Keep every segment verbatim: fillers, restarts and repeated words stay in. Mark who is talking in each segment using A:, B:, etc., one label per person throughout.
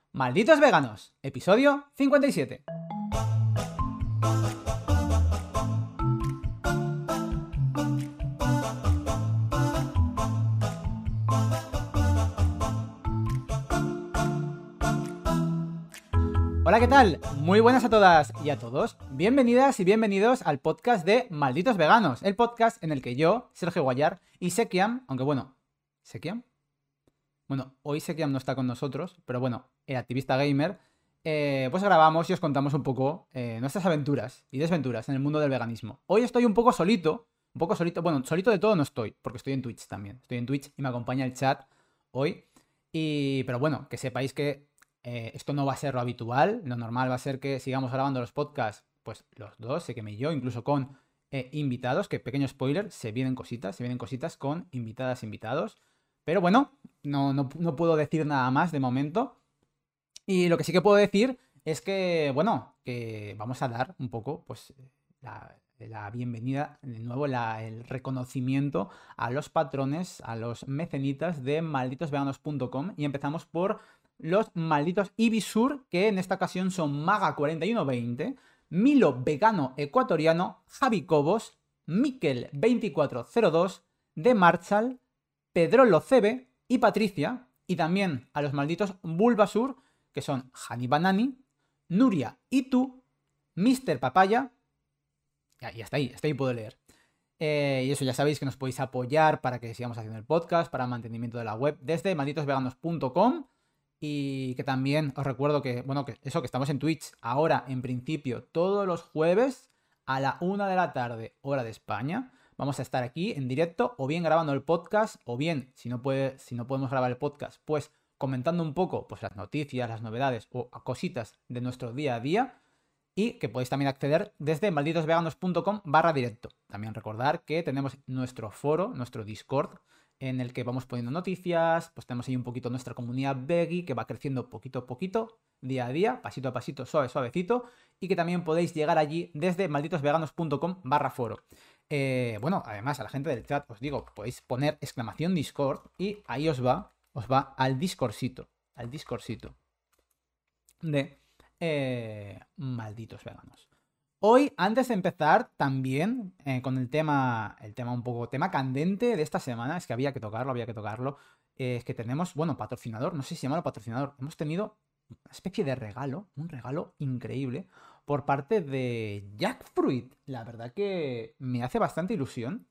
A: Malditos Veganos, episodio cincuenta y siete. Hola, ¿qué tal? Muy buenas a todas y a todos. Bienvenidas y bienvenidos al podcast de Malditos Veganos, el podcast en el que yo, Sergio Guayar y Sekiam, aunque bueno, ¿Sekiam? Bueno, hoy Sekiam no está con nosotros, pero bueno, el activista gamer, eh, pues grabamos y os contamos un poco eh, nuestras aventuras y desventuras en el mundo del veganismo. Hoy estoy un poco solito, un poco solito, bueno, solito de todo no estoy, porque estoy en Twitch también. Estoy en Twitch y me acompaña el chat hoy. Y, pero bueno, que sepáis que eh, esto no va a ser lo habitual. Lo normal va a ser que sigamos grabando los podcasts, pues los dos, Sekiam y yo, incluso con eh, invitados, que pequeño spoiler, se vienen cositas, se vienen cositas con invitadas, invitados. Pero bueno, no, no, no puedo decir nada más de momento. Y lo que sí que puedo decir es que, bueno, que vamos a dar un poco, pues, la, la bienvenida, de nuevo, la, el reconocimiento a los patrones, a los mecenitas de malditos veganos punto com. Y empezamos por los malditos Ibisur, que en esta ocasión son Maga cuarenta y uno veinte, Milo Vegano Ecuatoriano, Javi Cobos, Miquel veinticuatro cero dos, The Marshall, Pedrolo C B y Patricia, y también a los malditos Bulbasur, que son Hani Banani, Nuria y tú, mister Papaya, y hasta ahí, hasta ahí puedo leer. Eh, y eso, ya sabéis que nos podéis apoyar para que sigamos haciendo el podcast, para el mantenimiento de la web, desde malditos veganos punto com. Y que también os recuerdo que, bueno, que eso, que estamos en Twitch ahora, en principio, todos los jueves a la una de la tarde, hora de España. Vamos a estar aquí en directo, o bien grabando el podcast, o bien, si no, puede, si no podemos grabar el podcast, pues comentando un poco pues, las noticias, las novedades o cositas de nuestro día a día. Y que podéis también acceder desde malditos veganos punto com barra directo. También recordar que tenemos nuestro foro, nuestro Discord, en el que vamos poniendo noticias, pues tenemos ahí un poquito nuestra comunidad veggie que va creciendo poquito a poquito, día a día, pasito a pasito, suave, suavecito, y que también podéis llegar allí desde malditos veganos punto com barra foro. Eh, bueno, además a la gente del chat os digo, podéis poner exclamación Discord y ahí os va, os va al Discordcito, al Discordcito de eh, malditos veganos. Hoy, antes de empezar, también eh, con el tema, el tema un poco, tema candente de esta semana, es que había que tocarlo, había que tocarlo, eh, es que tenemos, bueno, patrocinador, no sé si llamarlo patrocinador, hemos tenido una especie de regalo, un regalo increíble por parte de Jackfruit. La verdad que me hace bastante ilusión,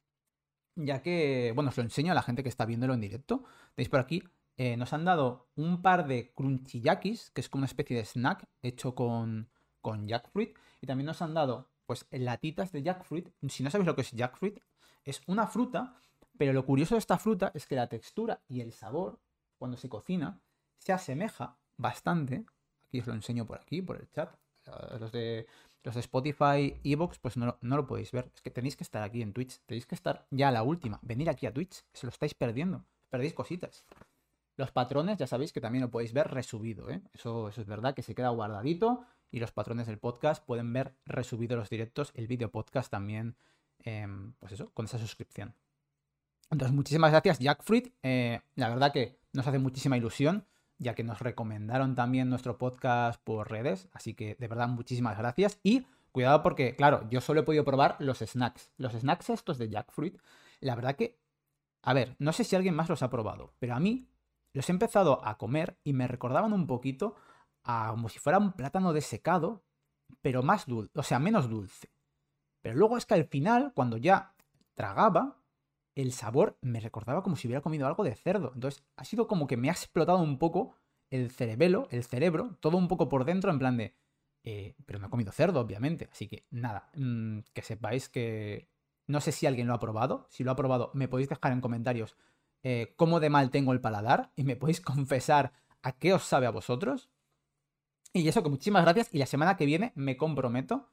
A: ya que, bueno, os lo enseño a la gente que está viéndolo en directo. Tenéis por aquí, eh, nos han dado un par de crunchiyakis, que es como una especie de snack hecho con, con jackfruit. Y también nos han dado, pues, latitas de jackfruit. Si no sabéis lo que es jackfruit, es una fruta, pero lo curioso de esta fruta es que la textura y el sabor, cuando se cocina, se asemeja bastante. Aquí os lo enseño por aquí, por el chat. Los de, los de Spotify, Evox, pues no, no lo podéis ver. Es que tenéis que estar aquí en Twitch. Tenéis que estar ya a la última. Venir aquí a Twitch. Se lo estáis perdiendo. Perdéis cositas. Los patrones, ya sabéis que también lo podéis ver resubido, ¿eh? Eso, eso es verdad, que se queda guardadito. Y los patrones del podcast pueden ver resubido los directos. El vídeo podcast también, eh, pues eso, con esa suscripción. Entonces, muchísimas gracias, Jackfruit. Eh, la verdad que nos hace muchísima ilusión, ya que nos recomendaron también nuestro podcast por redes. Así que, de verdad, muchísimas gracias. Y cuidado porque, claro, yo solo he podido probar los snacks. Los snacks estos de Jackfruit, la verdad que, a ver, no sé si alguien más los ha probado, pero a mí los he empezado a comer y me recordaban un poquito a como si fuera un plátano desecado, pero más dulce, o sea, menos dulce. Pero luego es que al final, cuando ya tragaba, el sabor me recordaba como si hubiera comido algo de cerdo. Entonces, ha sido como que me ha explotado un poco el cerebelo, el cerebro, todo un poco por dentro, en plan de... Eh, pero no he comido cerdo, obviamente. Así que, nada, mmm, que sepáis que... No sé si alguien lo ha probado. Si lo ha probado, me podéis dejar en comentarios eh, cómo de mal tengo el paladar y me podéis confesar a qué os sabe a vosotros. Y eso, que muchísimas gracias. Y la semana que viene me comprometo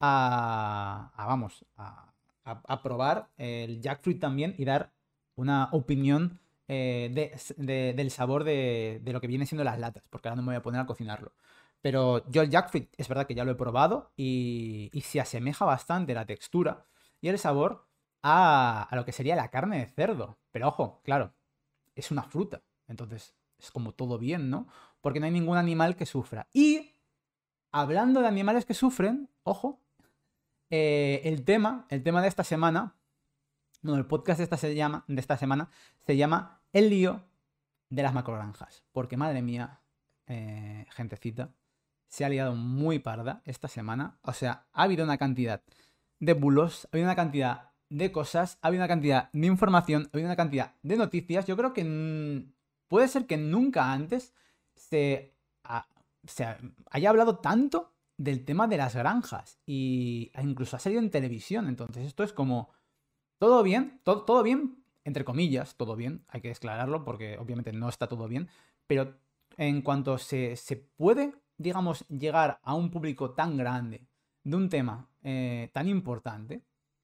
A: a... a vamos, a A, a probar el jackfruit también y dar una opinión eh, de, de, del sabor de, de lo que vienen siendo las latas, porque ahora no me voy a poner a cocinarlo. Pero yo el jackfruit es verdad que ya lo he probado y, y se asemeja bastante la textura y el sabor a, a lo que sería la carne de cerdo. Pero ojo, claro, es una fruta, entonces es como todo bien, ¿no? porque no hay ningún animal que sufra. Y, hablando de animales que sufren, ojo, eh, el tema, el tema de esta semana, no, el podcast de esta, se llama, de esta semana se llama El lío de las macrogranjas. Porque, madre mía, eh, gentecita, se ha liado muy parda esta semana. O sea, ha habido una cantidad de bulos, ha habido una cantidad de cosas, ha habido una cantidad de información, ha habido una cantidad de noticias. Yo creo que puede ser que nunca antes se, ha, se haya hablado tanto del tema de las granjas. Y incluso ha salido en televisión. Entonces esto es como... Todo bien, todo, todo bien, entre comillas, todo bien. Hay que declararlo porque obviamente no está todo bien. Pero en cuanto se, se puede, digamos, llegar a un público tan grande de un tema eh, tan importante,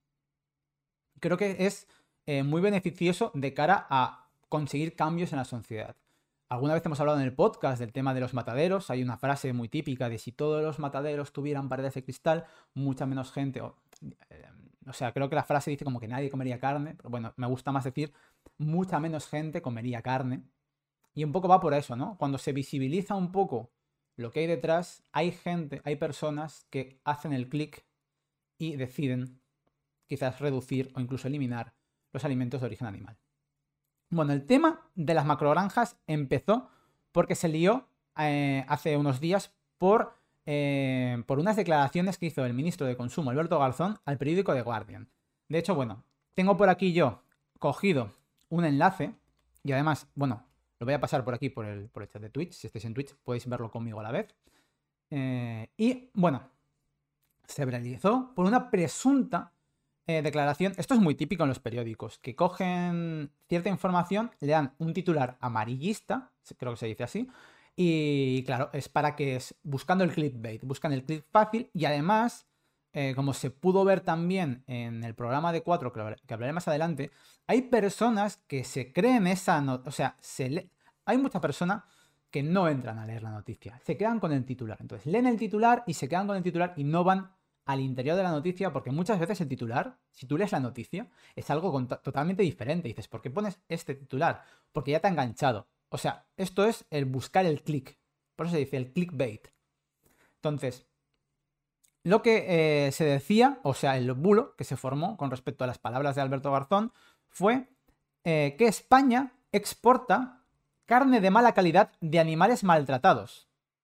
A: creo que es eh, muy beneficioso de cara a conseguir cambios en la sociedad. Alguna vez hemos hablado en el podcast del tema de los mataderos. Hay una frase muy típica de si todos los mataderos tuvieran paredes de cristal, mucha menos gente... O, eh, o sea, creo que la frase dice como que nadie comería carne. Pero bueno, me gusta más decir mucha menos gente comería carne. Y un poco va por eso, ¿no? Cuando se visibiliza un poco lo que hay detrás, hay gente, hay personas que hacen el clic y deciden quizás reducir o incluso eliminar los alimentos de origen animal. Bueno, el tema de las macrogranjas empezó porque se lió eh, hace unos días por, eh, por unas declaraciones que hizo el ministro de Consumo, Alberto Garzón, al periódico The Guardian. De hecho, bueno, tengo por aquí yo cogido un enlace y además, bueno, lo voy a pasar por aquí por el, por el chat de Twitch. Si estáis en Twitch podéis verlo conmigo a la vez. Eh, y, bueno, se viralizó por una presunta Eh, declaración. Esto es muy típico en los periódicos, que cogen cierta información, le dan un titular amarillista, creo que se dice así, y claro, es para que es buscando el clickbait, buscan el click fácil y además, eh, como se pudo ver también en el programa de cuatro, que, que hablaré más adelante, hay personas que se creen esa, no o sea, se le hay muchas personas que no entran a leer la noticia, se quedan con el titular, entonces leen el titular y se quedan con el titular y no van al interior de la noticia, porque muchas veces el titular, si tú lees la noticia, es algo totalmente diferente. Y dices, ¿por qué pones este titular? Porque ya te ha enganchado. O sea, esto es el buscar el click. Por eso se dice el clickbait. Entonces, lo que eh, se decía, o sea, el bulo que se formó con respecto a las palabras de Alberto Garzón, fue eh, que España exporta carne de mala calidad de animales maltratados.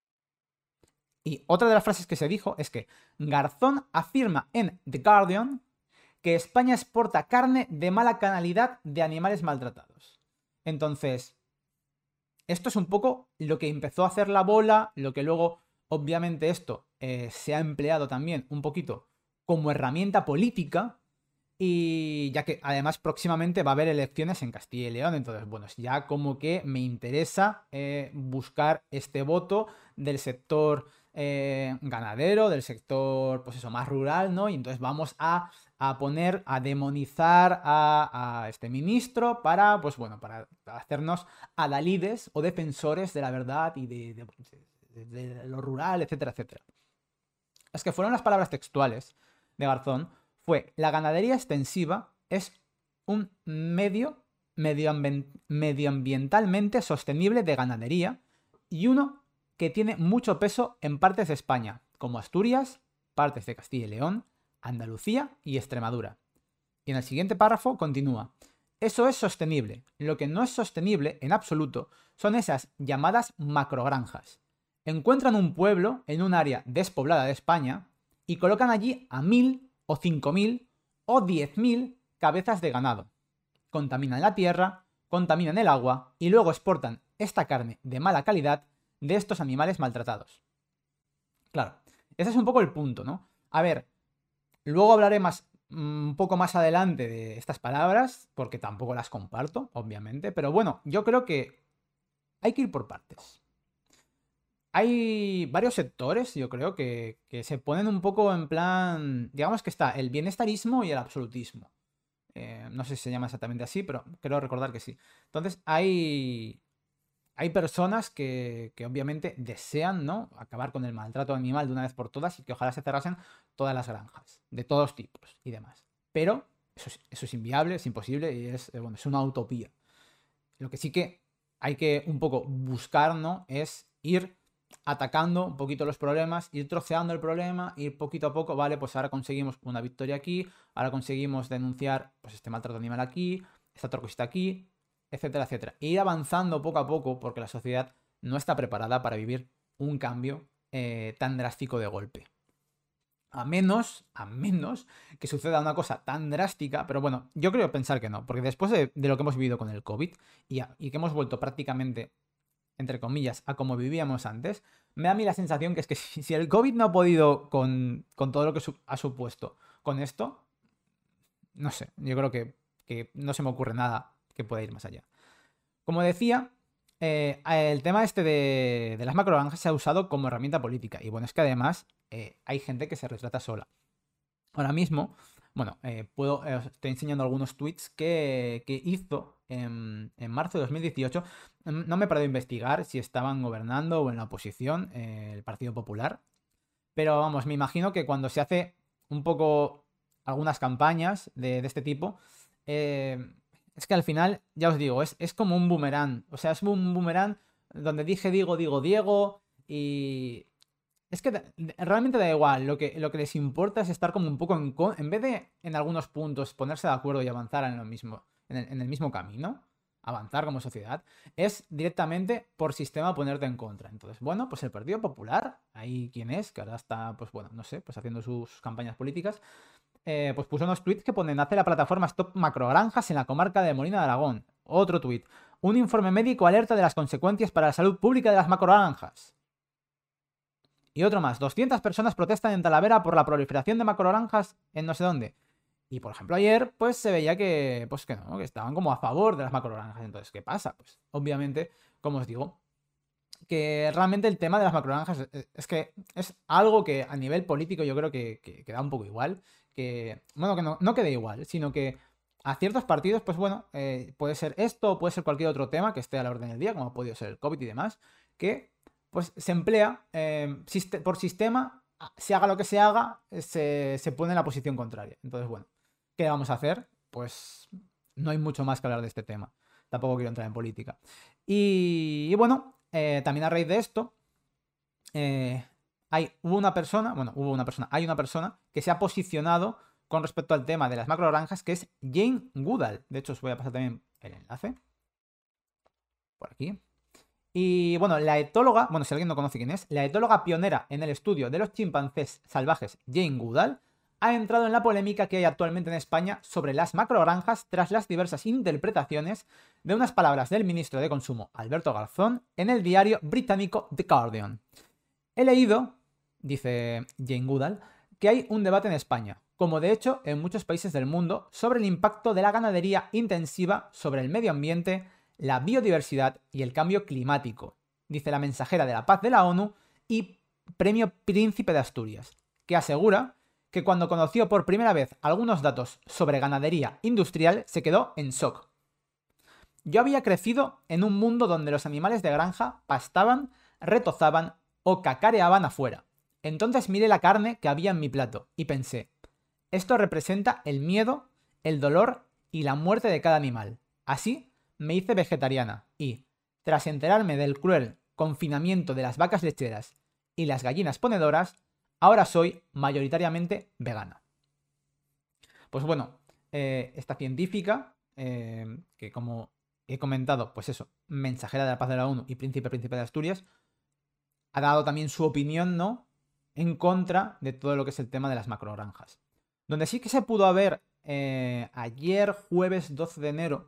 A: Y otra de las frases que se dijo es que Garzón afirma en The Guardian que España exporta carne de mala calidad de animales maltratados. Entonces, esto es un poco lo que empezó a hacer la bola, lo que luego, obviamente, esto eh, se ha empleado también un poquito como herramienta política. Y ya que además próximamente va a haber elecciones en Castilla y León, entonces, bueno, ya como que me interesa eh, buscar este voto del sector eh, ganadero, del sector, pues eso, más rural, ¿no? Y entonces vamos a, a poner, a demonizar a, a este ministro para, pues bueno, para hacernos adalides o defensores de la verdad y de, de, de, de lo rural, etcétera, etcétera. Es que fueron las palabras textuales de Garzón. Fue, la ganadería extensiva es un medio medioambientalmente sostenible de ganadería y uno que tiene mucho peso en partes de España, como Asturias, partes de Castilla y León, Andalucía y Extremadura. Y en el siguiente párrafo continúa. Eso es sostenible. Lo que no es sostenible en absoluto son esas llamadas macrogranjas. Encuentran un pueblo en un área despoblada de España y colocan allí a mil o cinco mil o diez mil cabezas de ganado. Contaminan la tierra, contaminan el agua y luego exportan esta carne de mala calidad de estos animales maltratados. Claro, ese es un poco el punto, ¿no? A ver, luego hablaré más, un poco más adelante de estas palabras, porque tampoco las comparto, obviamente, pero bueno, yo creo que hay que ir por partes. Hay varios sectores, yo creo, que, que se ponen un poco en plan... Digamos que está el bienestarismo y el absolutismo. Eh, no sé si se llama exactamente así, pero creo recordar que sí. Entonces, hay, hay personas que, que obviamente desean, ¿no?, acabar con el maltrato animal de una vez por todas y que ojalá se cerrasen todas las granjas, de todos tipos y demás. Pero eso es, eso es inviable, es imposible y es, bueno, es una utopía. Lo que sí que hay que un poco buscar, ¿no?, es ir atacando un poquito los problemas, ir troceando el problema, ir poquito a poco, vale, pues ahora conseguimos una victoria aquí, ahora conseguimos denunciar pues este maltrato animal aquí, esta otra cosita aquí, etcétera, etcétera. E ir avanzando poco a poco porque la sociedad no está preparada para vivir un cambio eh, tan drástico de golpe. A menos, a menos que suceda una cosa tan drástica, pero bueno, yo creo pensar que no, porque después de, de lo que hemos vivido con el COVID y, a, y que hemos vuelto prácticamente, entre comillas, a como vivíamos antes, me da a mí la sensación que es que si, si el COVID no ha podido con, con todo lo que su, ha supuesto con esto, no sé, yo creo que, que no se me ocurre nada que pueda ir más allá. Como decía, eh, el tema este de, de las macrogranjas se ha usado como herramienta política. Y bueno, es que además eh, hay gente que se retrata sola. Ahora mismo, bueno, eh, puedo, eh, os estoy enseñando algunos tweets que, que hizo en, en marzo de dos mil dieciocho. No me he parado a investigar si estaban gobernando o en la oposición eh, el Partido Popular. Pero vamos, me imagino que cuando se hace un poco algunas campañas de, de este tipo, eh, es que al final, ya os digo, es, es como un boomerang. O sea, es un boomerang donde dije, digo, digo, Diego. Y es que da- realmente da igual. Lo que, lo que les importa es estar como un poco en... con- En vez de en algunos puntos ponerse de acuerdo y avanzar en lo mismo, en el, en el mismo camino, avanzar como sociedad, es directamente por sistema ponerte en contra. Entonces, bueno, pues el Partido Popular, ahí quien es, que ahora está, pues bueno, no sé, pues haciendo sus campañas políticas, eh, pues puso unos tweets que ponen, hace la plataforma Stop Macrogranjas en la comarca de Molina de Aragón. Otro tweet, un informe médico alerta de las consecuencias para la salud pública de las macrogranjas. Y otro más, doscientas personas protestan en Talavera por la proliferación de macrogranjas en no sé dónde. Y por ejemplo ayer pues se veía que pues que no, que estaban como a favor de las macrogranjas. Entonces, ¿qué pasa? Pues obviamente, como os digo, que realmente el tema de las macrogranjas es, es que es algo que a nivel político yo creo que, que, que da un poco igual. Que, bueno, que no, no quede igual, sino que a ciertos partidos, pues bueno, eh, puede ser esto o puede ser cualquier otro tema que esté a la orden del día, como ha podido ser el COVID y demás, que pues se emplea eh, siste- por sistema, se haga lo que se haga, se, se pone en la posición contraria. Entonces, bueno, ¿qué vamos a hacer? Pues no hay mucho más que hablar de este tema. Tampoco quiero entrar en política. Y, y bueno, eh, también a raíz de esto, eh, hay, hubo una persona, bueno, hubo una persona, hay una persona que se ha posicionado con respecto al tema de las macrogranjas, que es Jane Goodall. De hecho, os voy a pasar también el enlace. Por aquí. Y bueno, la etóloga, bueno, si alguien no conoce quién es, la etóloga pionera en el estudio de los chimpancés salvajes, Jane Goodall, ha entrado en la polémica que hay actualmente en España sobre las macrogranjas tras las diversas interpretaciones de unas palabras del ministro de Consumo, Alberto Garzón, en el diario británico The Guardian. He leído, dice Jane Goodall, que hay un debate en España, como de hecho en muchos países del mundo, sobre el impacto de la ganadería intensiva sobre el medio ambiente, la biodiversidad y el cambio climático, dice la mensajera de la paz de la ONU y Premio Príncipe de Asturias, que asegura que cuando conoció por primera vez algunos datos sobre ganadería industrial se quedó en shock. Yo había crecido en un mundo donde los animales de granja pastaban, retozaban o cacareaban afuera. Entonces miré la carne que había en mi plato y pensé, esto representa el miedo, el dolor y la muerte de cada animal. Así me hice vegetariana y, tras enterarme del cruel confinamiento de las vacas lecheras y las gallinas ponedoras, ahora soy mayoritariamente vegana. Pues bueno, eh, esta científica, eh, que como he comentado, pues eso, mensajera de la paz de la ONU y príncipe príncipe de Asturias, ha dado también su opinión, ¿no?, en contra de todo lo que es el tema de las macrogranjas. Donde sí que se pudo ver eh, ayer, jueves doce de enero,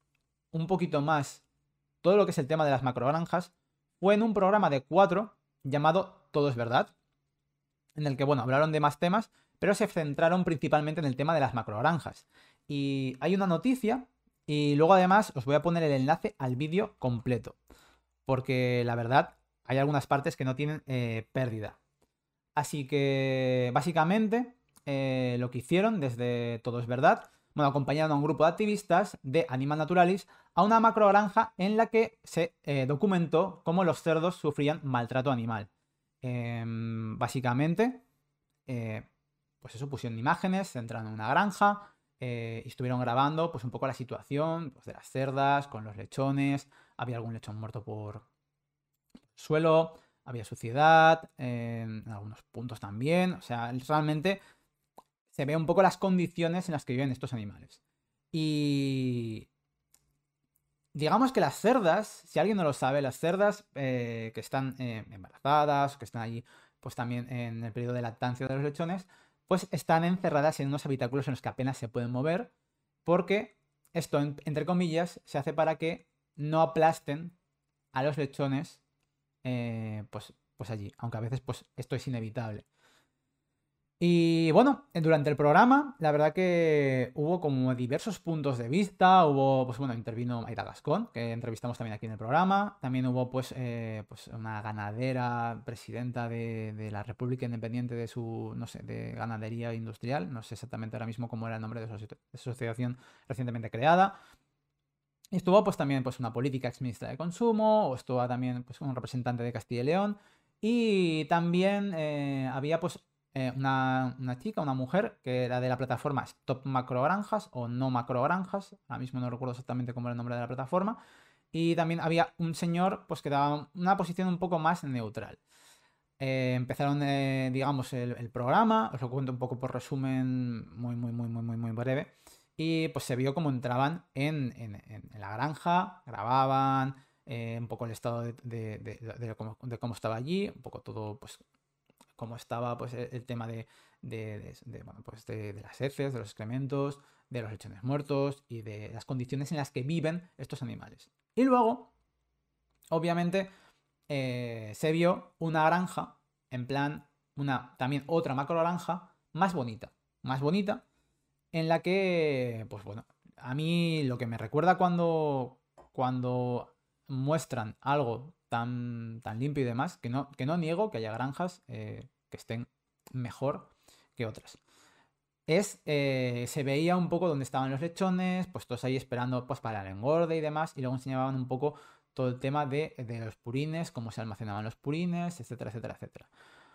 A: un poquito más todo lo que es el tema de las macrogranjas, fue en un programa de cuatro llamado Todo es Verdad, en el que, bueno, hablaron de más temas, pero se centraron principalmente en el tema de las macrogranjas. Y hay una noticia, y luego además os voy a poner el enlace al vídeo completo, porque la verdad hay algunas partes que no tienen eh, pérdida. Así que, básicamente, eh, lo que hicieron desde Todo es Verdad, bueno, acompañaron a un grupo de activistas de Animal Naturalis a una macrogranja en la que se eh, documentó cómo los cerdos sufrían maltrato animal. Eh, básicamente, eh, pues eso, pusieron imágenes, se entraron en una granja eh, y estuvieron grabando pues un poco la situación pues, de las cerdas, con los lechones, había algún lechón muerto por, suelo, había suciedad, eh, en algunos puntos también. O sea, realmente se ve un poco las condiciones en las que viven estos animales. Y digamos que las cerdas, si alguien no lo sabe, las cerdas eh, que están eh, embarazadas, que están allí pues también en el periodo de lactancia de los lechones, pues están encerradas en unos habitáculos en los que apenas se pueden mover, porque esto, en- entre comillas, se hace para que no aplasten a los lechones eh, pues, pues allí, aunque a veces pues esto es inevitable. Y bueno, eh, durante el programa, la verdad que hubo como diversos puntos de vista. Hubo, pues bueno, intervino Mayra Gascón, que entrevistamos también aquí en el programa. También hubo, pues, eh, pues una ganadera, presidenta de, de la República Independiente de su, no sé, de ganadería industrial. No sé exactamente ahora mismo cómo era el nombre de esa asoci- asociación recientemente creada. Y estuvo, pues, también, pues, una política exministra de consumo, o estuvo también, pues, un representante de Castilla y León. Y también eh, había, pues, eh, una, una chica, una mujer, que era de la plataforma Stop Macrogranjas o No Macrogranjas. Ahora mismo no recuerdo exactamente cómo era el nombre de la plataforma. Y también había un señor, pues, que daba una posición un poco más neutral. Eh, empezaron, eh, digamos, el, el programa. Os lo cuento un poco por resumen, muy, muy, muy, muy, muy, muy breve. Y pues se vio cómo entraban en, en- en- en la granja, grababan eh, un poco el estado de, de- de- de cómo, de cómo estaba allí, un poco todo, pues, cómo estaba pues, el, el tema de, de- de- de, bueno, pues, de, de las heces, de los excrementos, de los lechones muertos y de las condiciones en las que viven estos animales. Y luego, obviamente, eh, se vio una granja, en plan, una también otra macro granja, más bonita. Más bonita, en la que, pues bueno, a mí lo que me recuerda cuando, cuando muestran algo tan, tan limpio y demás, que no, que no niego que haya granjas eh, que estén mejor que otras. Es, eh, se veía un poco dónde estaban los lechones, pues todos ahí esperando pues para el engorde y demás, y luego enseñaban un poco todo el tema de, de los purines, cómo se almacenaban los purines, etcétera, etcétera, etcétera.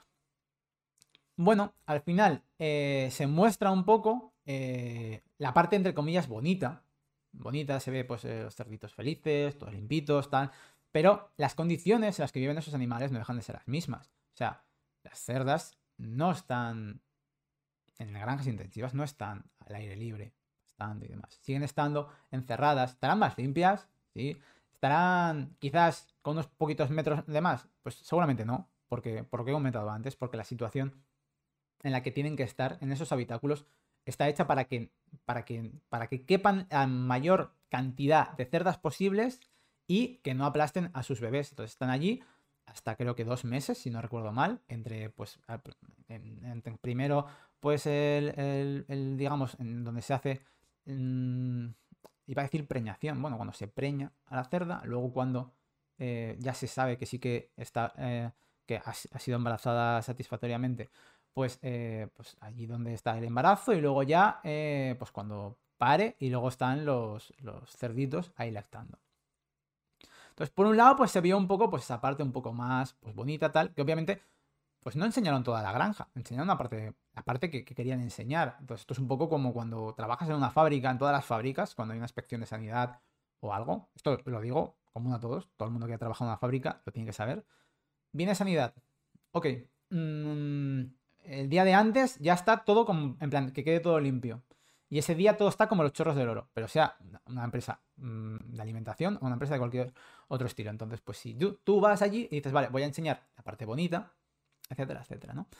A: Bueno, al final eh, se muestra un poco eh, la parte entre comillas bonita. Bonita, se ve pues eh, los cerditos felices, todos limpitos, tal. Pero las condiciones en las que viven esos animales no dejan de ser las mismas. O sea, las cerdas no están en granjas intensivas, no están al aire libre, estando y demás. Siguen estando encerradas. ¿Estarán más limpias? Sí. ¿Estarán quizás con unos poquitos metros de más? Pues seguramente no, porque por lo que he comentado antes, porque la situación en la que tienen que estar en esos habitáculos está hecha para que, para que, para que quepan la mayor cantidad de cerdas posibles y que no aplasten a sus bebés. Entonces están allí hasta creo que dos meses, si no recuerdo mal, entre pues en, en, primero pues el, el, el, digamos en donde se hace mmm, iba a decir preñación, bueno, cuando se preña a la cerda, luego cuando eh, ya se sabe que sí que está eh, que ha, ha sido embarazada satisfactoriamente, pues, eh, pues allí donde está el embarazo y luego ya, eh, pues cuando pare y luego están los, los cerditos ahí lactando. Entonces, por un lado, pues se vio un poco, pues esa parte un poco más, pues bonita, tal, que obviamente, pues no enseñaron toda la granja, enseñaron una parte, la parte que, que querían enseñar. Entonces, esto es un poco como cuando trabajas en una fábrica, en todas las fábricas, cuando hay una inspección de sanidad o algo. Esto lo digo común a todos, todo el mundo que ha trabajado en una fábrica lo tiene que saber. Viene sanidad. Ok. mm, el día de antes ya está todo como, en plan, que quede todo limpio. Y ese día todo está como los chorros del oro. Pero sea una empresa mm, de alimentación o una empresa de cualquier otro estilo. Entonces, pues si tú, tú vas allí y dices, vale, voy a enseñar la parte bonita, etcétera, etcétera, ¿no?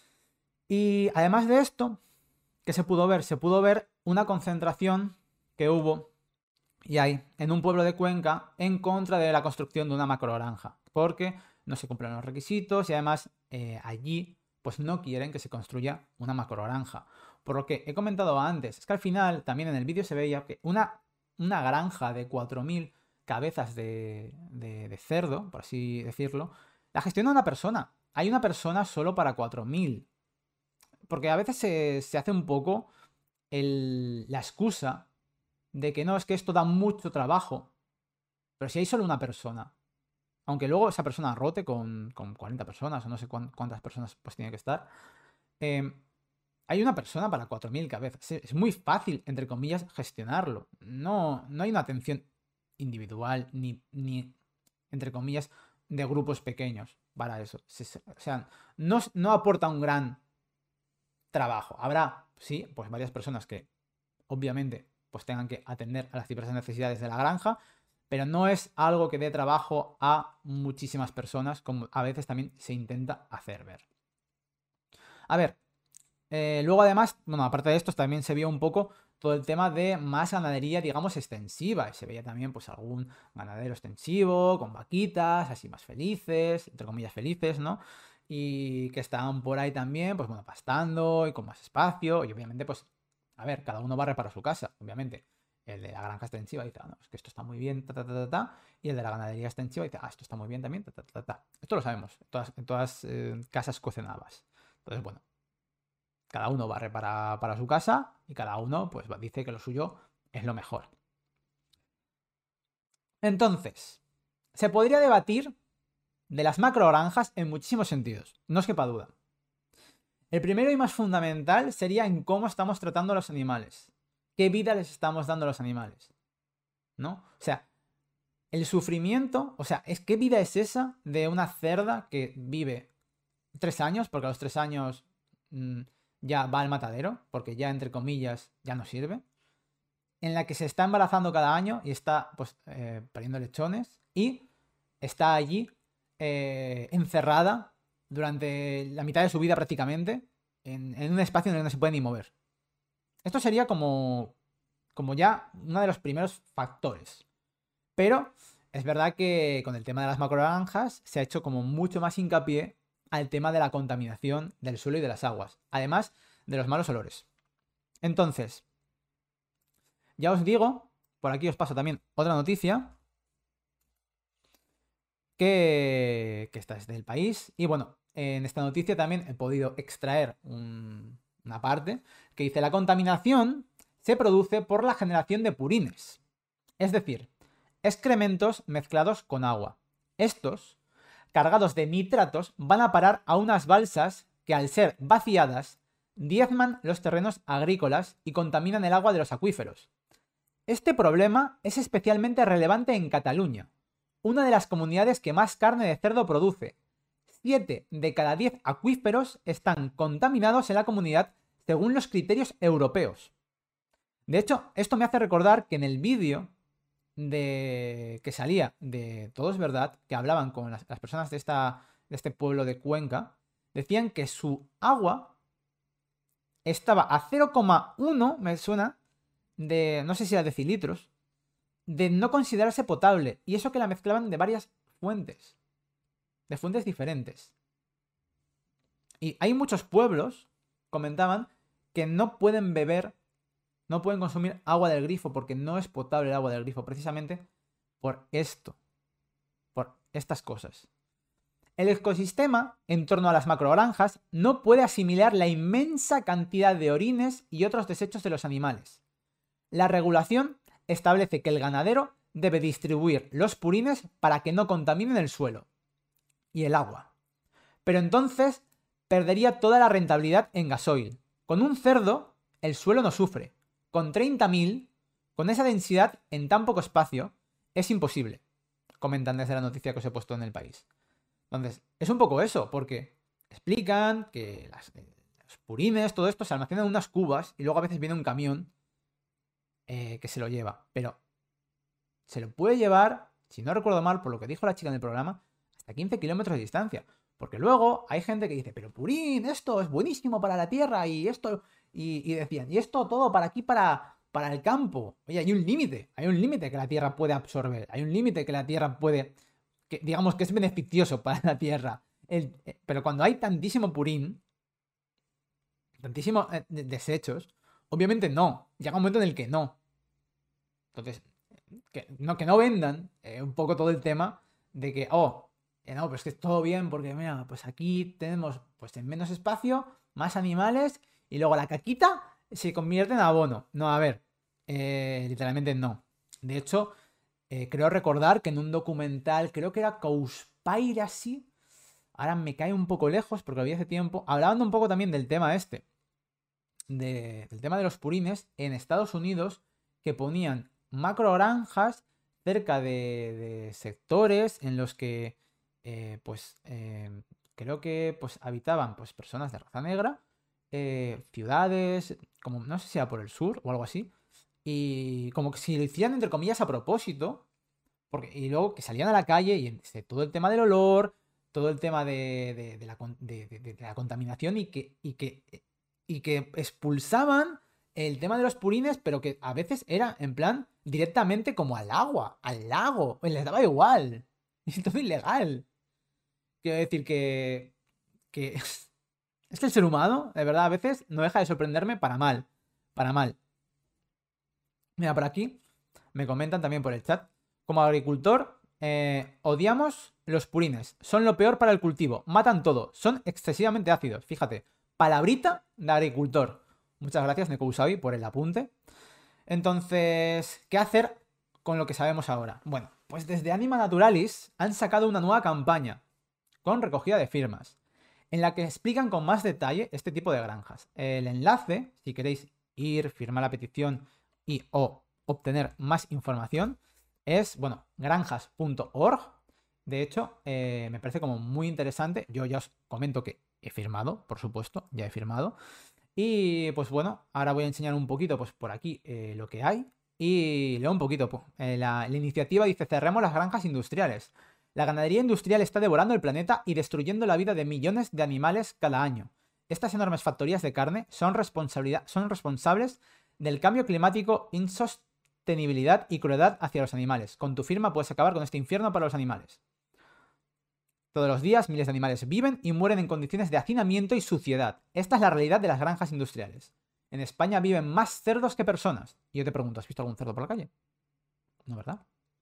A: Y además de esto, ¿qué se pudo ver? Se pudo ver una concentración que hubo y hay en un pueblo de Cuenca en contra de la construcción de una macrogranja, porque no se cumplen los requisitos y además eh, allí pues no quieren que se construya una macrogranja. Por lo que he comentado antes, es que al final también en el vídeo se veía que una, una granja de cuatro mil cabezas de, de, de cerdo, por así decirlo, la gestiona una persona. Hay una persona solo para cuatro mil. Porque a veces se, se hace un poco el, la excusa de que no, es que esto da mucho trabajo. Pero si hay solo una persona, aunque luego esa persona rote con, con cuarenta personas o no sé cuántas personas pues tiene que estar, eh, hay una persona para cuatro mil cabezas. Es muy fácil, entre comillas, gestionarlo. No, no hay una atención individual ni, ni, entre comillas, de grupos pequeños para eso. O sea, no, no aporta un gran trabajo. Habrá, sí, pues varias personas que obviamente pues tengan que atender a las diversas necesidades de la granja, pero no es algo que dé trabajo a muchísimas personas, como a veces también se intenta hacer ver. A ver, eh, luego además, bueno, aparte de esto también se vio un poco todo el tema de más ganadería, digamos, extensiva. Y se veía también pues algún ganadero extensivo, con vaquitas, así más felices, entre comillas felices, ¿no? Y que estaban por ahí también, pues bueno, pastando y con más espacio. Y obviamente, pues, a ver, cada uno barre para su casa, obviamente. El de la granja extensiva dice, ah, no, es que esto está muy bien, ta, ta, ta, ta, ta. Y el de la ganadería extensiva dice, ah, esto está muy bien también, ta, ta, ta, ta. Esto lo sabemos, en todas, en todas eh, casas cocinabas. Entonces, bueno, cada uno barre para, para su casa y cada uno pues dice que lo suyo es lo mejor. Entonces, se podría debatir de las macrogranjas en muchísimos sentidos, no os quepa duda. El primero y más fundamental sería en cómo estamos tratando a los animales. ¿Qué vida les estamos dando a los animales? ¿No? O sea, el sufrimiento, o sea, es ¿qué vida es esa de una cerda que vive tres años? Porque a los tres años mmm, ya va al matadero, porque ya entre comillas ya no sirve. En la que se está embarazando cada año y está pues eh, pariendo lechones y está allí eh, encerrada durante la mitad de su vida prácticamente en, en un espacio en el que no se puede ni mover. Esto sería como, como ya uno de los primeros factores. Pero es verdad que con el tema de las macrogranjas se ha hecho como mucho más hincapié al tema de la contaminación del suelo y de las aguas, además de los malos olores. Entonces, ya os digo, por aquí os paso también otra noticia, que, que esta es del país. Y bueno, en esta noticia también he podido extraer un, una parte que dice: la contaminación se produce por la generación de purines, es decir, excrementos mezclados con agua. Estos, cargados de nitratos, van a parar a unas balsas que, al ser vaciadas, diezman los terrenos agrícolas y contaminan el agua de los acuíferos. Este problema es especialmente relevante en Cataluña, una de las comunidades que más carne de cerdo produce. siete de cada diez acuíferos están contaminados en la comunidad según los criterios europeos. De hecho, esto me hace recordar que en el vídeo de que salía de Todo es Verdad, que hablaban con las, las personas de, esta, de este pueblo de Cuenca, decían que su agua estaba a cero coma uno, me suena, de, no sé si era decilitros, de no considerarse potable. Y eso que la mezclaban de varias fuentes. De fuentes diferentes. Y hay muchos pueblos, comentaban, que no pueden beber, no pueden consumir agua del grifo porque no es potable el agua del grifo, precisamente por esto. Por estas cosas. El ecosistema, en torno a las macrogranjas, no puede asimilar la inmensa cantidad de orines y otros desechos de los animales. La regulación establece que el ganadero debe distribuir los purines para que no contaminen el suelo y el agua. Pero entonces perdería toda la rentabilidad en gasoil. Con un cerdo, el suelo no sufre. Con treinta mil, con esa densidad en tan poco espacio, es imposible. Comentan desde la noticia que os he puesto en El País. Entonces, es un poco eso, porque explican que las, los purines, todo esto se almacena en unas cubas y luego a veces viene un camión Eh, que se lo lleva, pero se lo puede llevar, si no recuerdo mal, por lo que dijo la chica en el programa, hasta quince kilómetros de distancia. Porque luego hay gente que dice, pero Purín, esto es buenísimo para la tierra y esto, y, y decían, y esto todo para aquí, para, para el campo. Oye, hay un límite, hay un límite que la tierra puede absorber, hay un límite que la tierra puede, que digamos que es beneficioso para la tierra. El, eh, pero cuando hay tantísimo Purín, tantísimos eh, desechos, obviamente no. Llega un momento en el que no. Entonces, que no, que no vendan eh, un poco todo el tema de que, oh, eh, no, pues que es todo bien porque, mira, pues aquí tenemos pues en menos espacio, más animales y luego la caquita se convierte en abono. No, a ver, eh, literalmente no. De hecho, eh, creo recordar que en un documental, creo que era Cowspiracy, ahora me cae un poco lejos porque lo vi hace tiempo, hablando un poco también del tema este, de, del tema de los purines en Estados Unidos, que ponían macrogranjas cerca de, de sectores en los que eh, pues eh, creo que pues habitaban pues personas de raza negra, eh, ciudades, como no sé si era por el sur o algo así, y como que si lo hicieran entre comillas a propósito, porque, y luego que salían a la calle y este, todo el tema del olor, todo el tema de, de- de la, con- de- de- de la contaminación y que, y que, y que expulsaban el tema de los purines, pero que a veces era en plan directamente como al agua, al lago, y les daba igual. Y todo ilegal. Quiero decir que, que es que el ser humano, de verdad, a veces no deja de sorprenderme para mal, para mal. Mira, por aquí me comentan también por el chat. Como agricultor, eh, odiamos los purines. Son lo peor para el cultivo. Matan todo. Son excesivamente ácidos. Fíjate. Palabrita de agricultor. Muchas gracias, Neko Usabi, por el apunte. Entonces, ¿qué hacer con lo que sabemos ahora? Bueno, pues desde Anima Naturalis han sacado una nueva campaña con recogida de firmas, en la que explican con más detalle este tipo de granjas. El enlace, si queréis ir, firmar la petición y o obtener más información, es, bueno, granjas punto org. De hecho, eh, me parece como muy interesante. Yo ya os comento que he firmado, por supuesto, ya he firmado. Y pues bueno, ahora voy a enseñar un poquito, pues por aquí, eh, lo que hay. Y leo un poquito. Pues, eh, la, la iniciativa dice: cerremos las granjas industriales. La ganadería industrial está devorando el planeta y destruyendo la vida de millones de animales cada año. Estas enormes factorías de carne son, responsabilidad, son responsables del cambio climático, insostenibilidad y crueldad hacia los animales. Con tu firma puedes acabar con este infierno para los animales. Todos los días miles de animales viven y mueren en condiciones de hacinamiento y suciedad. Esta es la realidad de las granjas industriales. En España viven más cerdos que personas. Y yo te pregunto, ¿has visto algún cerdo por la calle? No, ¿verdad?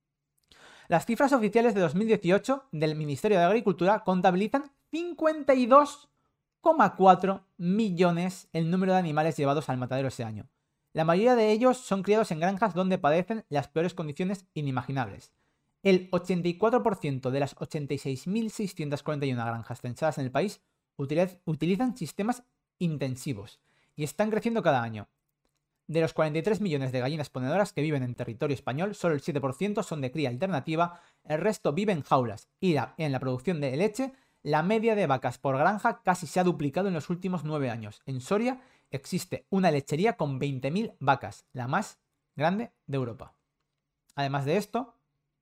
A: Las cifras oficiales de dos mil dieciocho del Ministerio de Agricultura contabilizan cincuenta y dos coma cuatro millones el número de animales llevados al matadero ese año. La mayoría de ellos son criados en granjas donde padecen las peores condiciones inimaginables. El ochenta y cuatro por ciento de las ochenta y seis mil seiscientas cuarenta y una granjas censadas en el país utilizan sistemas intensivos y están creciendo cada año. De los cuarenta y tres millones de gallinas ponedoras que viven en territorio español, solo el siete por ciento son de cría alternativa, el resto vive en jaulas. Y la, en la producción de leche, la media de vacas por granja casi se ha duplicado en los últimos nueve años. En Soria existe una lechería con veinte mil vacas, la más grande de Europa. Además de esto,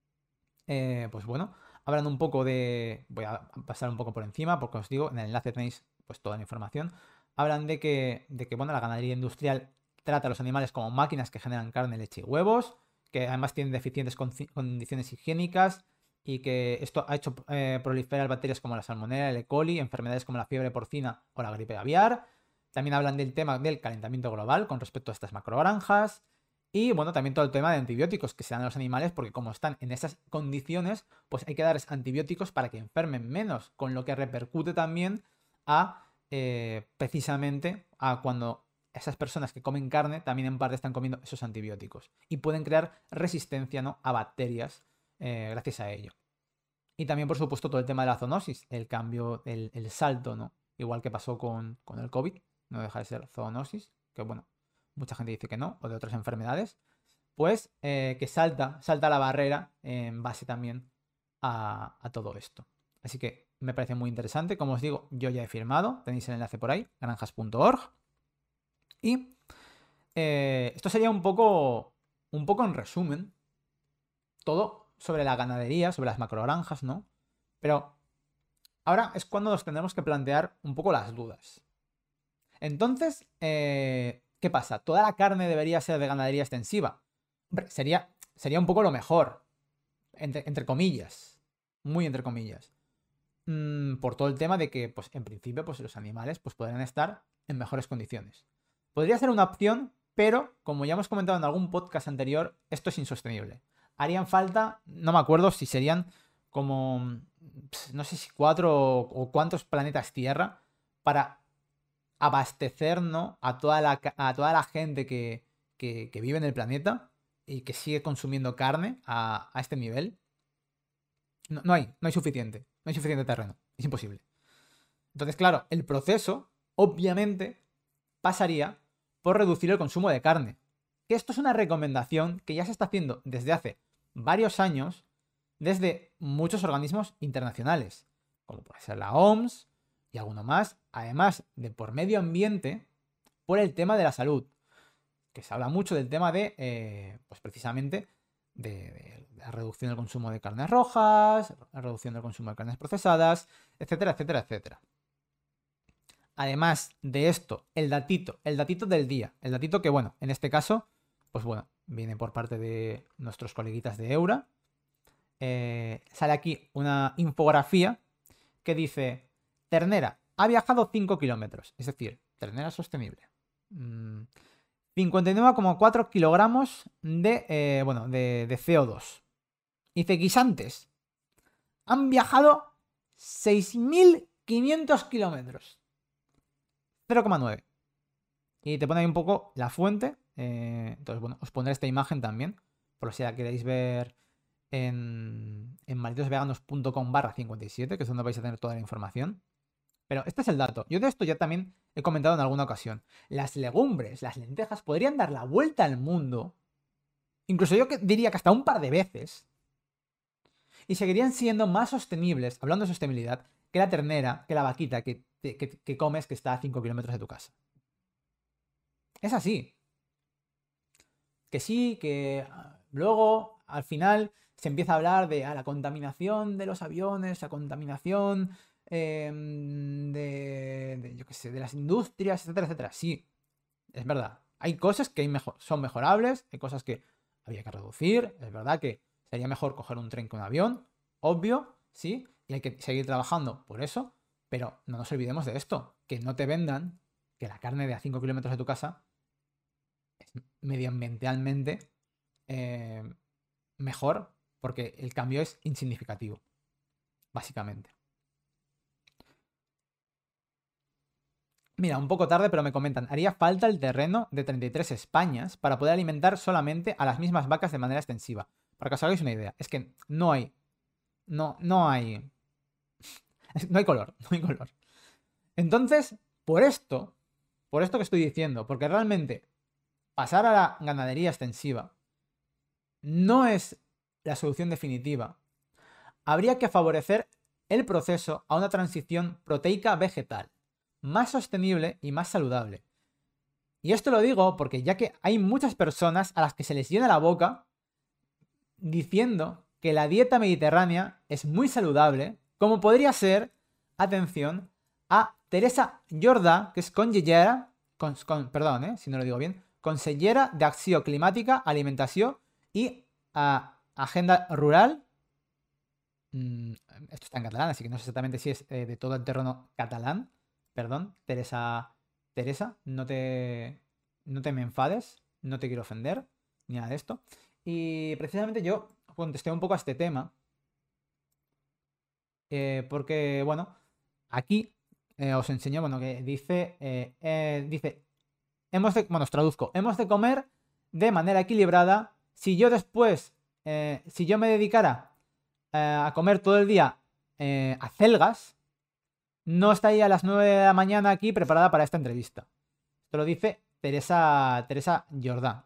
A: eh, pues bueno, hablan un poco de... Voy a pasar un poco por encima, porque os digo, en el enlace tenéis pues toda la información. Hablan de que, de que bueno, la ganadería industrial trata a los animales como máquinas que generan carne, leche y huevos, que además tienen deficientes condiciones higiénicas y que esto ha hecho eh, proliferar bacterias como la salmonella, el E. coli, enfermedades como la fiebre porcina o la gripe aviar. También hablan del tema del calentamiento global con respecto a estas macrogranjas. Y bueno, también todo el tema de antibióticos que se dan a los animales, porque como están en esas condiciones, pues hay que darles antibióticos para que enfermen menos, con lo que repercute también a eh, precisamente a cuando esas personas que comen carne también en parte están comiendo esos antibióticos y pueden crear resistencia, ¿no?, a bacterias eh, gracias a ello. Y también, por supuesto, todo el tema de la zoonosis, el cambio, el, el salto, ¿no? Igual que pasó con, con el COVID, no deja de ser zoonosis, que bueno, mucha gente dice que no, o de otras enfermedades, pues eh, que salta, salta la barrera en base también a, a todo esto. Así que me parece muy interesante. Como os digo, yo ya he firmado, tenéis el enlace por ahí, granjas punto org. Y eh, esto sería un poco, un poco en resumen, todo sobre la ganadería, sobre las macrogranjas, ¿no? Pero ahora es cuando nos tendremos que plantear un poco las dudas. Entonces, eh, ¿qué pasa? ¿Toda la carne debería ser de ganadería extensiva? Hombre, sería, sería un poco lo mejor, entre, entre comillas, muy entre comillas. Mm, por todo el tema de que, pues, en principio, pues, los animales pues, podrían estar en mejores condiciones. Podría ser una opción, pero, como ya hemos comentado en algún podcast anterior, esto es insostenible. Harían falta, no me acuerdo si serían como, no sé si cuatro o, o cuántos planetas Tierra para abastecer, ¿no?, a toda la, a toda la gente que, que, que vive en el planeta y que sigue consumiendo carne a, a este nivel. No, no hay, no hay suficiente. No hay suficiente terreno. Es imposible. Entonces, claro, el proceso, obviamente, pasaría por reducir el consumo de carne. Que esto es una recomendación que ya se está haciendo desde hace varios años desde muchos organismos internacionales, como puede ser la O M S y alguno más, además de por medio ambiente, por el tema de la salud, que se habla mucho del tema de, eh, pues precisamente, de, de la reducción del consumo de carnes rojas, la reducción del consumo de carnes procesadas, etcétera, etcétera, etcétera. Además de esto, el datito, el datito del día, el datito que, bueno, en este caso, pues bueno, viene por parte de nuestros coleguitas de Eura. Eh, sale aquí una infografía que dice: ternera ha viajado cinco kilómetros, es decir, ternera sostenible. Mm, cincuenta y nueve coma cuatro kilogramos de, eh, bueno, de, de C O dos. Dice: guisantes han viajado seis mil quinientos kilómetros. cero coma nueve. Y te pone ahí un poco la fuente. Eh, entonces, bueno, os pondré esta imagen también, por si la queréis ver en, en malditosveganos punto com barra cincuenta y siete, que es donde vais a tener toda la información. Pero este es el dato. Yo de esto ya también he comentado en alguna ocasión. Las legumbres, las lentejas, podrían dar la vuelta al mundo, incluso yo diría que hasta un par de veces, y seguirían siendo más sostenibles, hablando de sostenibilidad, que la ternera, que la vaquita que, que, que comes que está a cinco kilómetros de tu casa. Es así. Que sí, que luego, al final, se empieza a hablar de ah, la contaminación de los aviones, la contaminación eh, de, de, yo qué sé, de las industrias, etcétera, etcétera. Sí, es verdad. Hay cosas que hay mejor, son mejorables, hay cosas que había que reducir. Es verdad que sería mejor coger un tren que un avión, obvio, sí, y hay que seguir trabajando por eso, pero no nos olvidemos de esto, que no te vendan que la carne de a cinco kilómetros de tu casa es medioambientalmente eh, mejor, porque el cambio es insignificativo, básicamente. Mira, un poco tarde, pero me comentan: haría falta el terreno de treinta y tres Españas para poder alimentar solamente a las mismas vacas de manera extensiva. Para que os hagáis una idea, es que no hay, no, no hay, no hay color, no hay color. Entonces, por esto, por esto que estoy diciendo, porque realmente pasar a la ganadería extensiva no es la solución definitiva, habría que favorecer el proceso a una transición proteica vegetal, más sostenible y más saludable. Y esto lo digo porque ya que hay muchas personas a las que se les llena la boca diciendo que la dieta mediterránea es muy saludable, como podría ser, atención, a Teresa Jordà, que es consellera, con, con, perdón, eh, si no lo digo bien, consellera de Acció Climàtica, Alimentació y a Agenda Rural. Mm, esto está en catalán, así que no sé exactamente si es eh, de todo el terreno catalán. Perdón, Teresa, Teresa, no te, no te me enfades, no te quiero ofender, ni nada de esto. Y precisamente yo contesté un poco a este tema, eh, porque, bueno, aquí eh, os enseño, bueno, que dice, eh, eh, dice, hemos de, bueno, os traduzco, hemos de comer de manera equilibrada. Si yo después, eh, si yo me dedicara eh, a comer todo el día eh, acelgas, no estaría a las nueve de la mañana aquí preparada para esta entrevista. Esto lo dice Teresa, Teresa Jordà.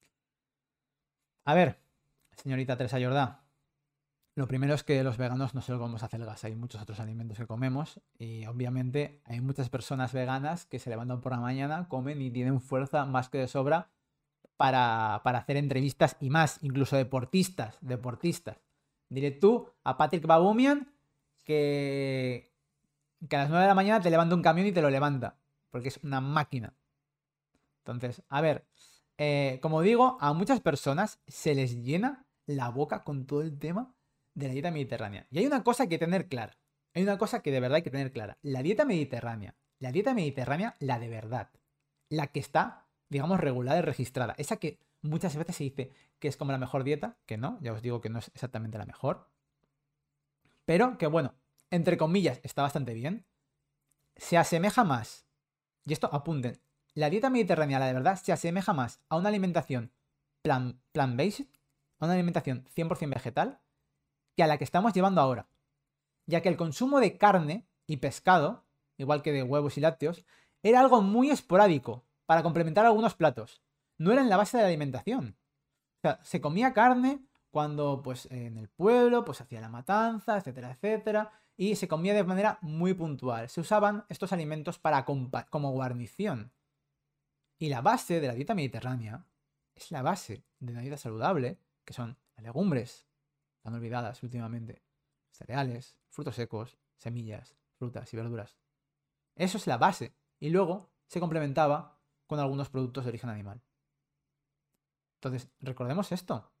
A: A ver, señorita Teresa Jordà, lo primero es que los veganos no solo comemos acelgas, hay muchos otros alimentos que comemos y obviamente hay muchas personas veganas que se levantan por la mañana, comen y tienen fuerza más que de sobra para, para hacer entrevistas y más, incluso deportistas, deportistas. Diré tú a Patrick Baboumian que, que a las nueve de la mañana te levanta un camión y te lo levanta, porque es una máquina. Entonces, a ver, eh, como digo, a muchas personas se les llena la boca con todo el tema de la dieta mediterránea. Y hay una cosa que tener clara. Hay una cosa que de verdad hay que tener clara. La dieta mediterránea, la dieta mediterránea, la de verdad, la que está, digamos, regulada y registrada, esa que muchas veces se dice que es como la mejor dieta, que no, ya os digo que no es exactamente la mejor, pero que bueno, entre comillas, está bastante bien, se asemeja más, y esto apunten, la dieta mediterránea, la de verdad, se asemeja más a una alimentación plan, plant-based, a una alimentación cien por cien vegetal, que a la que estamos llevando ahora, ya que el consumo de carne y pescado, igual que de huevos y lácteos, era algo muy esporádico para complementar algunos platos, no era en la base de la alimentación. O sea, se comía carne cuando pues en el pueblo pues hacía la matanza, etcétera, etcétera, y se comía de manera muy puntual. Se usaban estos alimentos para como guarnición. Y la base de la dieta mediterránea es la base de una dieta saludable, que son las legumbres, tan olvidadas últimamente, cereales, frutos secos, semillas, frutas y verduras. Eso es la base. Y luego se complementaba con algunos productos de origen animal. Entonces, recordemos esto.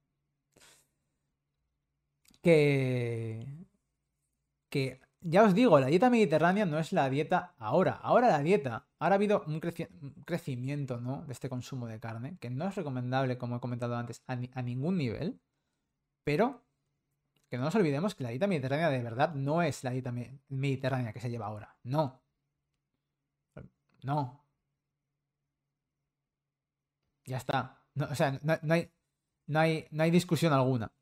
A: Que... Que, ya os digo, la dieta mediterránea no es la dieta ahora. Ahora la dieta. Ahora ha habido un, creci un crecimiento, ¿no?, de este consumo de carne, que no es recomendable, como he comentado antes, a, ni a ningún nivel. Pero que no nos olvidemos que la dieta mediterránea de verdad no es la dieta me mediterránea que se lleva ahora. No. No. Ya está. No, o sea, no, no, hay, no, hay, no hay discusión alguna.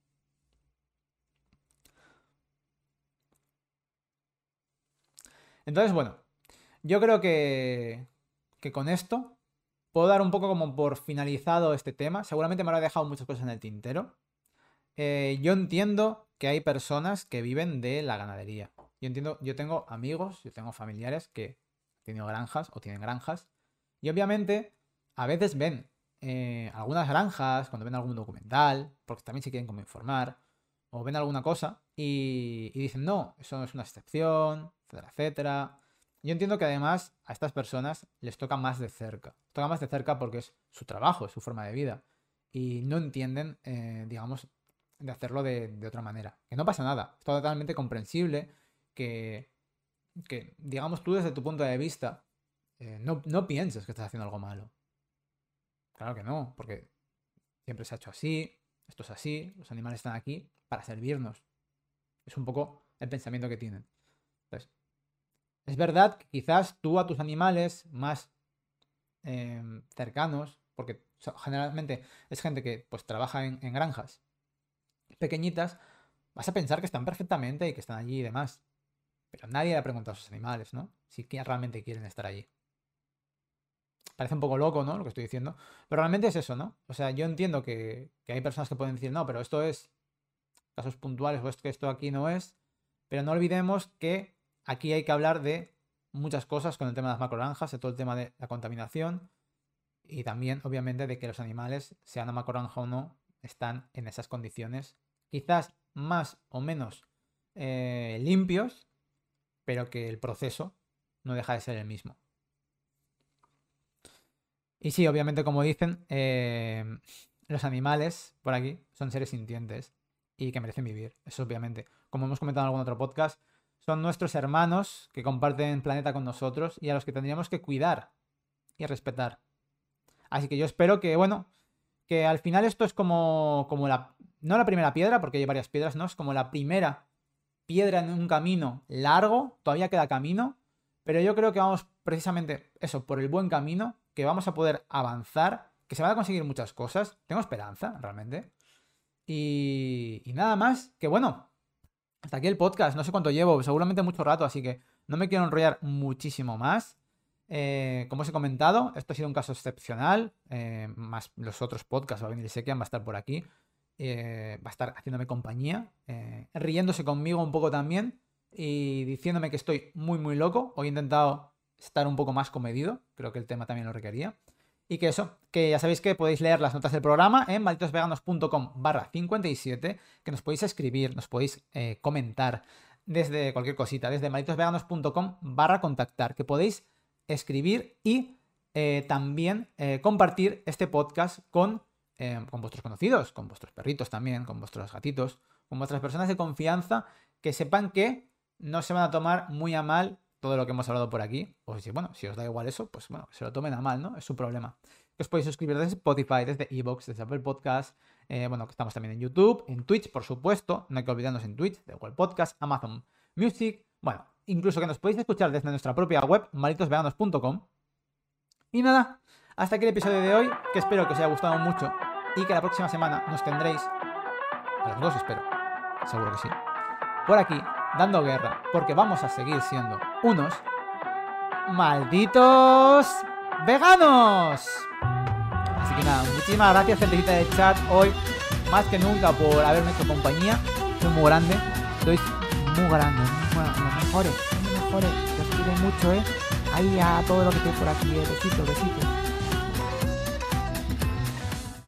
A: Entonces, bueno, yo creo que, que con esto puedo dar un poco como por finalizado este tema. Seguramente me habrá dejado muchas cosas en el tintero. Eh, yo entiendo que hay personas que viven de la ganadería. Yo entiendo, yo tengo amigos, yo tengo familiares que tienen granjas o tienen granjas. Y obviamente a veces ven eh, algunas granjas, cuando ven algún documental, porque también se quieren como informar, o ven alguna cosa y, y dicen, no, eso no es una excepción, etcétera, etcétera. Yo entiendo que además a estas personas les toca más de cerca. Les toca más de cerca porque es su trabajo, es su forma de vida. Y no entienden, eh, digamos, de hacerlo de, de otra manera. Que no pasa nada. Es totalmente comprensible que, que digamos, tú desde tu punto de vista eh, no, no pienses que estás haciendo algo malo. Claro que no, porque siempre se ha hecho así, esto es así, los animales están aquí para servirnos. Es un poco el pensamiento que tienen. Entonces, es verdad que quizás tú a tus animales más eh, cercanos, porque generalmente es gente que pues trabaja en, en granjas pequeñitas, vas a pensar que están perfectamente y que están allí y demás. Pero nadie le ha preguntado a sus animales, ¿no? Si realmente quieren estar allí. Parece un poco loco, ¿no?, lo que estoy diciendo. Pero realmente es eso, ¿no? O sea, yo entiendo que, que hay personas que pueden decir, no, pero esto es casos puntuales o es que esto aquí no es. Pero no olvidemos que aquí hay que hablar de muchas cosas con el tema de las macrogranjas, de todo el tema de la contaminación y también, obviamente, de que los animales, sean una macrogranja o no, están en esas condiciones quizás más o menos eh, limpios, pero que el proceso no deja de ser el mismo. Y sí, obviamente, como dicen, eh, los animales por aquí son seres sintientes y que merecen vivir. Eso obviamente. Como hemos comentado en algún otro podcast, son nuestros hermanos que comparten planeta con nosotros y a los que tendríamos que cuidar y respetar. Así que yo espero que, bueno, que al final esto es como, como la... No la primera piedra, porque hay varias piedras, ¿no? Es como la primera piedra en un camino largo. Todavía queda camino. Pero yo creo que vamos precisamente eso, por el buen camino, que vamos a poder avanzar, que se van a conseguir muchas cosas. Tengo esperanza, realmente. Y, y nada más, que bueno, hasta aquí el podcast. No sé cuánto llevo, seguramente mucho rato, así que no me quiero enrollar muchísimo más. Eh, como os he comentado, esto ha sido un caso excepcional. Eh, más los otros podcasts, va a venir Sekian, va a estar por aquí. Eh, va a estar haciéndome compañía, eh, riéndose conmigo un poco también y diciéndome que estoy muy muy loco. Hoy he intentado estar un poco más comedido, creo que el tema también lo requería. Y que eso, que ya sabéis que podéis leer las notas del programa en malditosveganos.com barra cincuenta y siete, que nos podéis escribir, nos podéis eh, comentar desde cualquier cosita, desde malditosveganos.com barra contactar, que podéis escribir y eh, también eh, compartir este podcast con, eh, con vuestros conocidos, con vuestros perritos también, con vuestros gatitos, con vuestras personas de confianza, que sepan que no se van a tomar muy a mal todo lo que hemos hablado por aquí. O si, bueno, si os da igual eso, pues bueno, que se lo tomen a mal, ¿no? Es su problema. Que os podéis suscribir desde Spotify, desde Evox, desde Apple Podcast. Eh, bueno, que estamos también en YouTube, en Twitch, por supuesto. No hay que olvidarnos en Twitch, de Google Podcast, Amazon Music. Bueno, incluso que nos podéis escuchar desde nuestra propia web, malditosveganos punto com. Y nada, hasta aquí el episodio de hoy, que espero que os haya gustado mucho y que la próxima semana nos tendréis, a los dos espero, seguro que sí, por aquí, dando guerra, porque vamos a seguir siendo unos malditos veganos. Así que nada, muchísimas gracias, gentecita de chat. Hoy más que nunca por haberme hecho compañía. Soy muy grande, sois muy grandes, los mejores, los mejores. Os quiero mucho, ¿eh? Ahí a todo lo que esté por aquí, eh. Besitos, besitos.